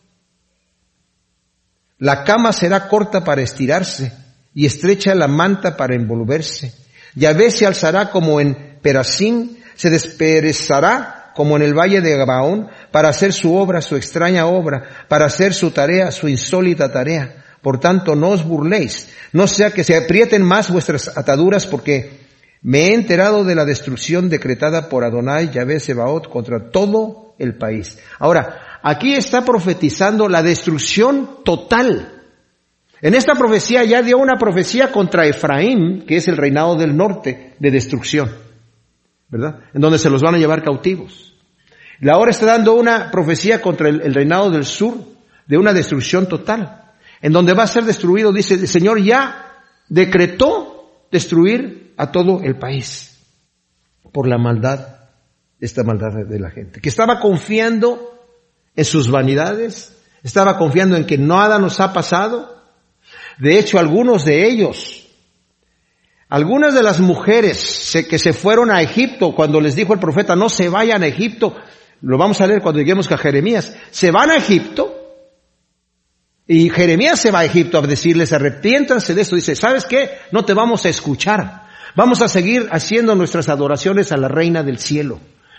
La cama será corta para estirarse y estrecha la manta para envolverse. Yahvé se alzará como en Perasim, se desperezará como en el valle de Gabaón, para hacer su obra, su extraña obra, para hacer su tarea, su insólita tarea. Por tanto, no os burléis, no sea que se aprieten más vuestras ataduras, porque me he enterado de la destrucción decretada por Adonai, Yahvé Sebaot, contra todo el país. Ahora, aquí está profetizando la destrucción total En esta profecía ya dio una profecía contra Efraín, que es el reinado del norte, de destrucción, ¿verdad? En donde se los van a llevar cautivos. Y ahora está dando una profecía contra el, el reinado del sur, de una destrucción total, en donde va a ser destruido, dice, el Señor ya decretó destruir a todo el país por la maldad, esta maldad de la gente, que estaba confiando en sus vanidades, estaba confiando en que nada nos ha pasado. De hecho, algunos de ellos, algunas de las mujeres que se fueron a Egipto, cuando les dijo el profeta, no se vayan a Egipto, lo vamos a leer cuando lleguemos a Jeremías, se van a Egipto, y Jeremías se va a Egipto a decirles, arrepiéntanse de esto. Dice, ¿sabes qué? No te vamos a escuchar, vamos a seguir haciendo nuestras adoraciones a la reina del cielo.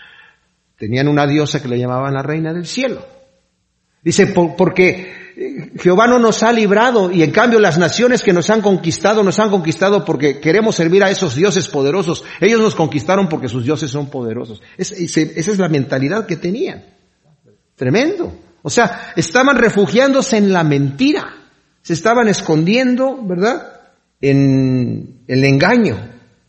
Tenían una diosa que le llamaban la reina del cielo. Dice, por, porque Jehová no nos ha librado, y en cambio las naciones que nos han conquistado, nos han conquistado porque queremos servir a esos dioses poderosos. Ellos nos conquistaron porque sus dioses son poderosos. Es, esa es la mentalidad que tenían. Tremendo. O sea, estaban refugiándose en la mentira. Se estaban escondiendo, ¿verdad?, en el engaño.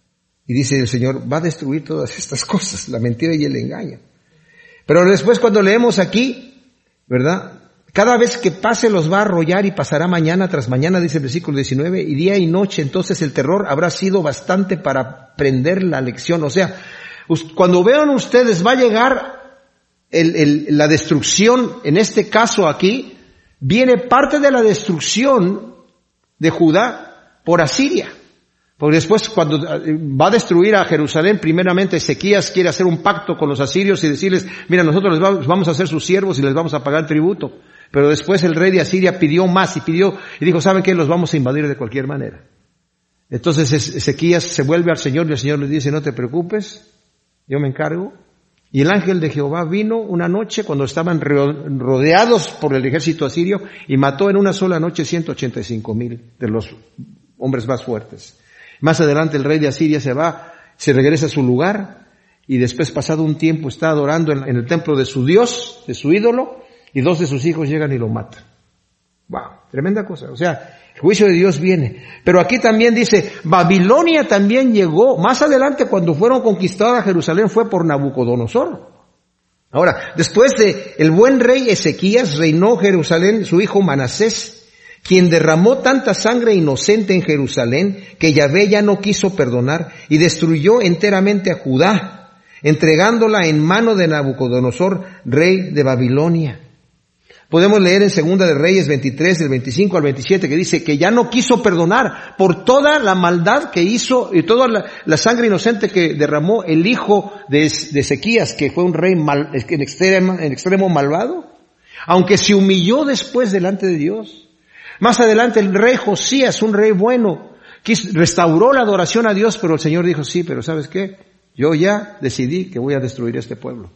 Y dice el Señor, va a destruir todas estas cosas, la mentira y el engaño. Pero después cuando leemos aquí, ¿verdad?, cada vez que pase los va a arrollar y pasará mañana tras mañana, dice el versículo diecinueve, y día y noche, entonces el terror habrá sido bastante para aprender la lección. O sea, cuando vean ustedes va a llegar el, el, la destrucción, en este caso aquí, viene parte de la destrucción de Judá por Asiria. Porque después cuando va a destruir a Jerusalén, primeramente Ezequías quiere hacer un pacto con los asirios y decirles, mira, nosotros les vamos a hacer sus siervos y les vamos a pagar tributo. Pero después el rey de Asiria pidió más y pidió, y dijo, ¿saben qué? Los vamos a invadir de cualquier manera. Entonces Ezequías se vuelve al Señor y el Señor le dice, no te preocupes, yo me encargo. Y el ángel de Jehová vino una noche cuando estaban rodeados por el ejército asirio y mató en una sola noche ciento ochenta y cinco mil de los hombres más fuertes. Más adelante el rey de Asiria se va, se regresa a su lugar y después, pasado un tiempo, está adorando en, en el templo de su Dios, de su ídolo, y dos de sus hijos llegan y lo matan. Wow, tremenda cosa. O sea, el juicio de Dios viene. Pero aquí también dice, Babilonia también llegó. Más adelante, cuando fueron conquistadas Jerusalén, fue por Nabucodonosor. Ahora, después de el buen rey Ezequías, reinó Jerusalén su hijo Manasés, quien derramó tanta sangre inocente en Jerusalén que Yahvé ya no quiso perdonar y destruyó enteramente a Judá, entregándola en mano de Nabucodonosor, rey de Babilonia. Podemos leer en Segunda de Reyes veintitrés, del veinticinco al veintisiete, que dice que ya no quiso perdonar por toda la maldad que hizo y toda la, la sangre inocente que derramó el hijo de, de Ezequías, que fue un rey mal, en, extremo, en extremo malvado, aunque se humilló después delante de Dios. Más adelante el rey Josías, un rey bueno, quiso, restauró la adoración a Dios, pero el Señor dijo, sí, pero ¿sabes qué? Yo ya decidí que voy a destruir este pueblo.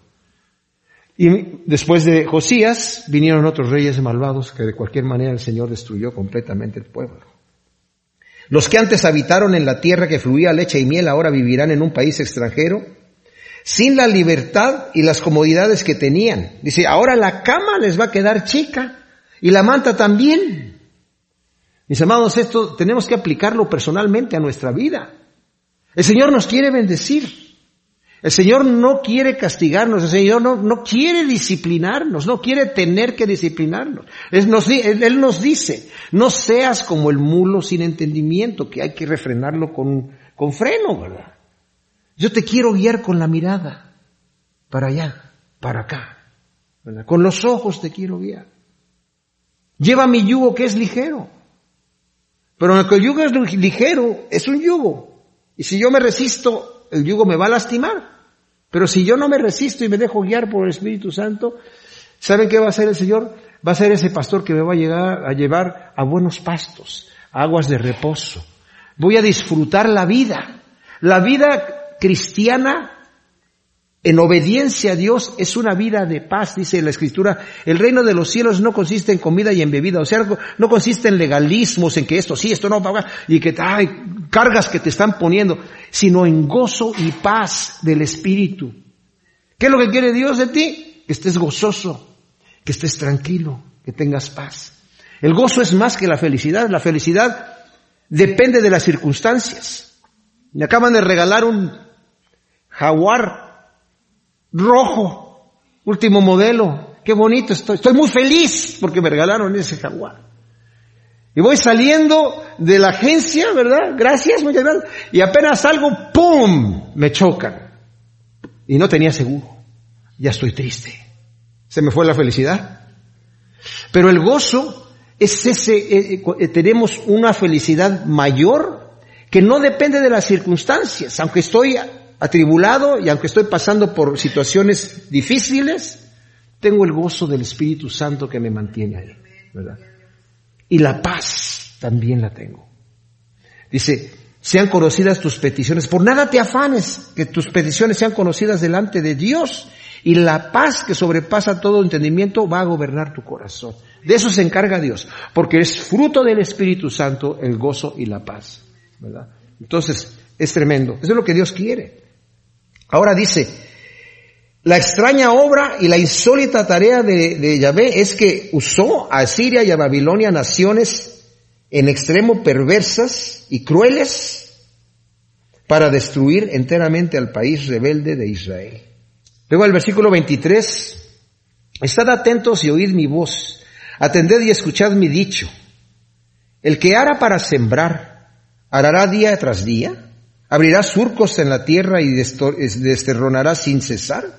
Y después de Josías vinieron otros reyes malvados que de cualquier manera el Señor destruyó completamente el pueblo. Los que antes habitaron en la tierra que fluía leche y miel ahora vivirán en un país extranjero, sin la libertad y las comodidades que tenían. Dice, ahora la cama les va a quedar chica y la manta también. Mis amados, esto tenemos que aplicarlo personalmente a nuestra vida. El Señor nos quiere bendecir. El Señor no quiere castigarnos, el Señor no, no quiere disciplinarnos, no quiere tener que disciplinarnos. Él nos, Él nos dice, no seas como el mulo sin entendimiento, que hay que refrenarlo con, con freno, ¿verdad? Yo te quiero guiar con la mirada, para allá, para acá, ¿verdad? Con los ojos te quiero guiar. Lleva mi yugo que es ligero. Pero aunque el yugo es ligero, es un yugo. Y si yo me resisto, el yugo me va a lastimar. Pero si yo no me resisto y me dejo guiar por el Espíritu Santo, ¿saben qué va a hacer el Señor? Va a ser ese pastor que me va a llegar a llevar a buenos pastos, a aguas de reposo. Voy a disfrutar la vida. La vida cristiana en obediencia a Dios es una vida de paz, dice la Escritura. El reino de los cielos no consiste en comida y en bebida, o sea, no consiste en legalismos, en que esto sí, esto no, y que hay cargas que te están poniendo, sino en gozo y paz del Espíritu. ¿Qué es lo que quiere Dios de ti? Que estés gozoso, que estés tranquilo, que tengas paz. El gozo es más que la felicidad. La felicidad depende de las circunstancias. Me acaban de regalar un Jaguar rojo, último modelo. Qué bonito estoy. Estoy muy feliz porque me regalaron ese Jaguar. Y voy saliendo de la agencia, ¿verdad? Gracias, muchas gracias. Y apenas salgo, ¡pum!, me chocan. Y no tenía seguro. Ya estoy triste. Se me fue la felicidad. Pero el gozo es ese, eh, eh, tenemos una felicidad mayor que no depende de las circunstancias. Aunque estoy atribulado y aunque estoy pasando por situaciones difíciles, tengo el gozo del Espíritu Santo que me mantiene ahí, ¿verdad? Y la paz también la tengo. Dice, sean conocidas tus peticiones. Por nada te afanes, que tus peticiones sean conocidas delante de Dios. Y la paz que sobrepasa todo entendimiento va a gobernar tu corazón. De eso se encarga Dios. Porque es fruto del Espíritu Santo el gozo y la paz, ¿verdad? Entonces, es tremendo. Eso es lo que Dios quiere. Ahora dice, la extraña obra y la insólita tarea de, de Yahvé es que usó a Asiria y a Babilonia, naciones en extremo perversas y crueles, para destruir enteramente al país rebelde de Israel. Luego el versículo veintitrés, estad atentos y oíd mi voz, atended y escuchad mi dicho. El que ara para sembrar, arará día tras día, abrirá surcos en la tierra y desterronará sin cesar.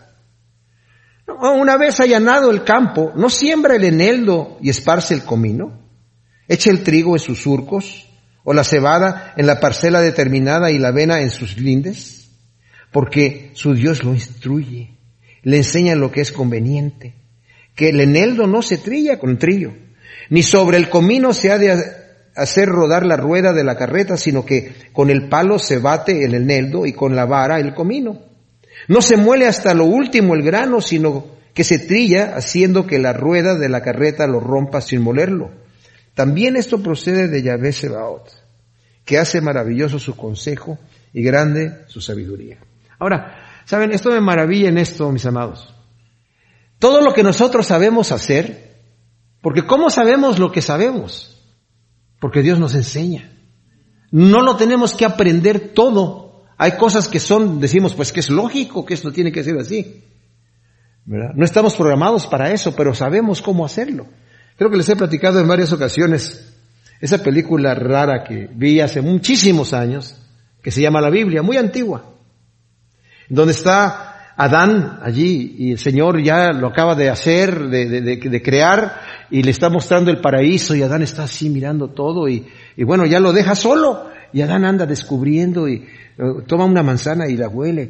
Una vez allanado el campo, ¿no siembra el eneldo y esparce el comino? ¿Echa el trigo en sus surcos, o la cebada en la parcela determinada y la avena en sus lindes? Porque su Dios lo instruye, le enseña lo que es conveniente, que el eneldo no se trilla con trillo, ni sobre el comino se ha de hacer rodar la rueda de la carreta, sino que con el palo se bate el eneldo y con la vara el comino. No se muele hasta lo último el grano, sino que se trilla, haciendo que la rueda de la carreta lo rompa sin molerlo. También esto procede de Yahvé Sebaot, que hace maravilloso su consejo y grande su sabiduría. Ahora, ¿saben? Esto me maravilla en esto, mis amados. Todo lo que nosotros sabemos hacer, porque ¿cómo sabemos lo que sabemos? Porque Dios nos enseña. No lo tenemos que aprender todo. Hay cosas que son, decimos, pues que es lógico que esto tiene que ser así, ¿verdad? No estamos programados para eso, pero sabemos cómo hacerlo. Creo que les he platicado en varias ocasiones esa película rara que vi hace muchísimos años, que se llama La Biblia, muy antigua, donde está Adán allí y el Señor ya lo acaba de hacer, de, de, de, de crear, y le está mostrando el paraíso y Adán está así mirando todo y, y bueno, ya lo deja solo y Adán anda descubriendo y toma una manzana y la huele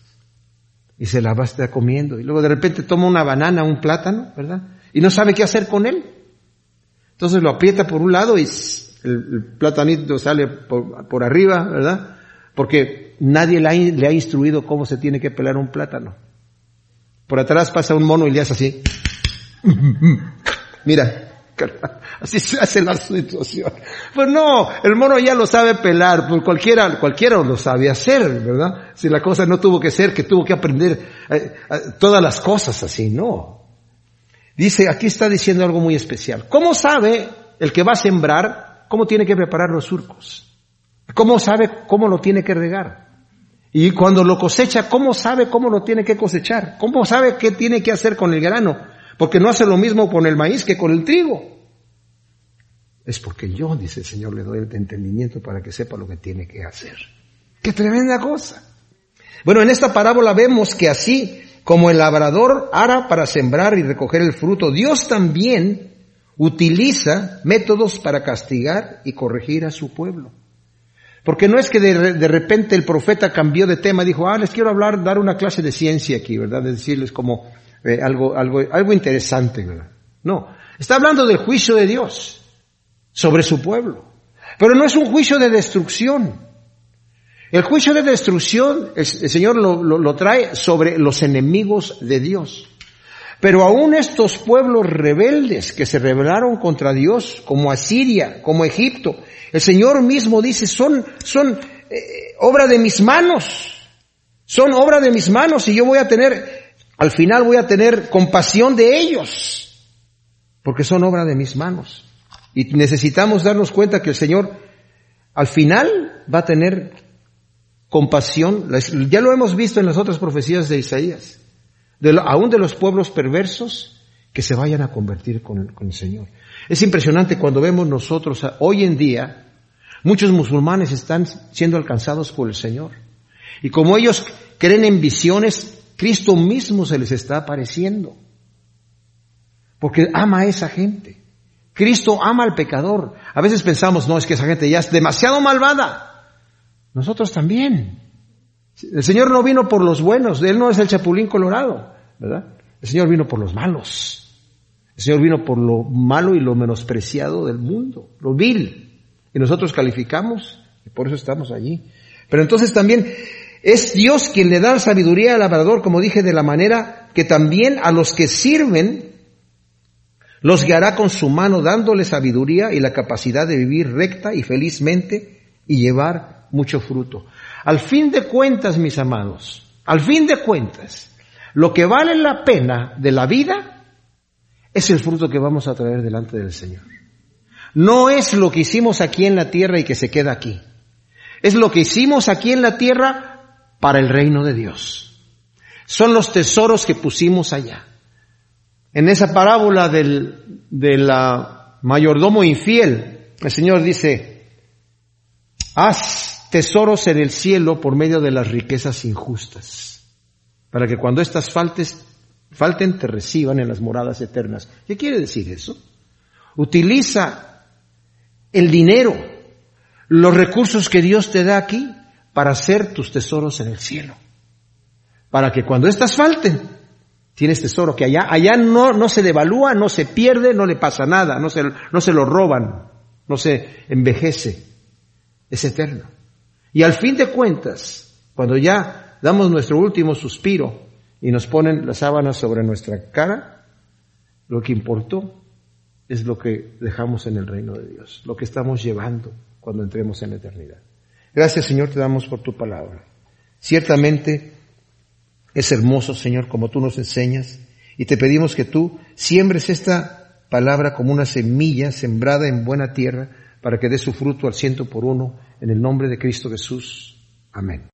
y se la va a estar comiendo y luego de repente toma una banana, un plátano, ¿verdad? Y no sabe qué hacer con él. Entonces lo aprieta por un lado y el, el platanito sale por, por arriba, ¿verdad? Porque nadie le ha, le ha instruido cómo se tiene que pelar un plátano. Por atrás pasa un mono y le hace así. Mira, así se hace la situación. Pues no, el mono ya lo sabe pelar, pues cualquiera, cualquiera lo sabe hacer, ¿verdad? Si la cosa no tuvo que ser, que tuvo que aprender eh, eh, todas las cosas así, no. Dice, aquí está diciendo algo muy especial. ¿Cómo sabe el que va a sembrar cómo tiene que preparar los surcos? ¿Cómo sabe cómo lo tiene que regar? Y cuando lo cosecha, ¿cómo sabe cómo lo tiene que cosechar? ¿Cómo sabe qué tiene que hacer con el grano? Porque no hace lo mismo con el maíz que con el trigo. Es porque yo, dice el Señor, le doy el entendimiento para que sepa lo que tiene que hacer. ¡Qué tremenda cosa! Bueno, en esta parábola vemos que así como el labrador ara para sembrar y recoger el fruto, Dios también utiliza métodos para castigar y corregir a su pueblo. Porque no es que de, de repente el profeta cambió de tema, dijo, ah, les quiero hablar, dar una clase de ciencia aquí, ¿verdad? De decirles como eh, algo, algo, algo interesante, ¿verdad? No, está hablando del juicio de Dios sobre su pueblo. Pero no es un juicio de destrucción. El juicio de destrucción, el, el Señor lo, lo, lo trae sobre los enemigos de Dios. Pero aún estos pueblos rebeldes que se rebelaron contra Dios, como Asiria, como Egipto, el Señor mismo dice, son, son eh, obra de mis manos. Son obra de mis manos y yo voy a tener, al final voy a tener compasión de ellos. Porque son obra de mis manos. Y necesitamos darnos cuenta que el Señor al final va a tener compasión. Ya lo hemos visto en las otras profecías de Isaías. De lo, aún de los pueblos perversos que se vayan a convertir con, con el Señor. Es impresionante cuando vemos nosotros, hoy en día, muchos musulmanes están siendo alcanzados por el Señor. Y como ellos creen en visiones, Cristo mismo se les está apareciendo. Porque ama a esa gente. Cristo ama al pecador. A veces pensamos, no, es que esa gente ya es demasiado malvada. Nosotros también. El Señor no vino por los buenos, Él no es el chapulín colorado, ¿verdad? El Señor vino por los malos. El Señor vino por lo malo y lo menospreciado del mundo, lo vil. Y nosotros calificamos, y por eso estamos allí. Pero entonces también es Dios quien le da sabiduría al labrador, como dije, de la manera que también a los que sirven los guiará con su mano, dándole sabiduría y la capacidad de vivir recta y felizmente y llevar mucho fruto. Al fin de cuentas, mis amados, al fin de cuentas, lo que vale la pena de la vida es el fruto que vamos a traer delante del Señor. No es lo que hicimos aquí en la tierra y que se queda aquí. Es lo que hicimos aquí en la tierra para el reino de Dios. Son los tesoros que pusimos allá. En esa parábola del, de la mayordomo infiel, el Señor dice, haz tesoros en el cielo por medio de las riquezas injustas, para que cuando éstas faltes, falten te reciban en las moradas eternas. ¿Qué quiere decir eso? Utiliza el dinero, los recursos que Dios te da aquí, para hacer tus tesoros en el cielo. Para que cuando éstas falten, tienes tesoro que allá, allá no, no se devalúa, no se pierde, no le pasa nada, no se, no se lo roban, no se envejece, es eterno. Y al fin de cuentas, cuando ya damos nuestro último suspiro y nos ponen las sábanas sobre nuestra cara, lo que importó es lo que dejamos en el reino de Dios, lo que estamos llevando cuando entremos en la eternidad. Gracias, Señor, te damos por tu palabra. Ciertamente es hermoso, Señor, como tú nos enseñas, y te pedimos que tú siembres esta palabra como una semilla sembrada en buena tierra para que dé su fruto al ciento por uno, en el nombre de Cristo Jesús. Amén.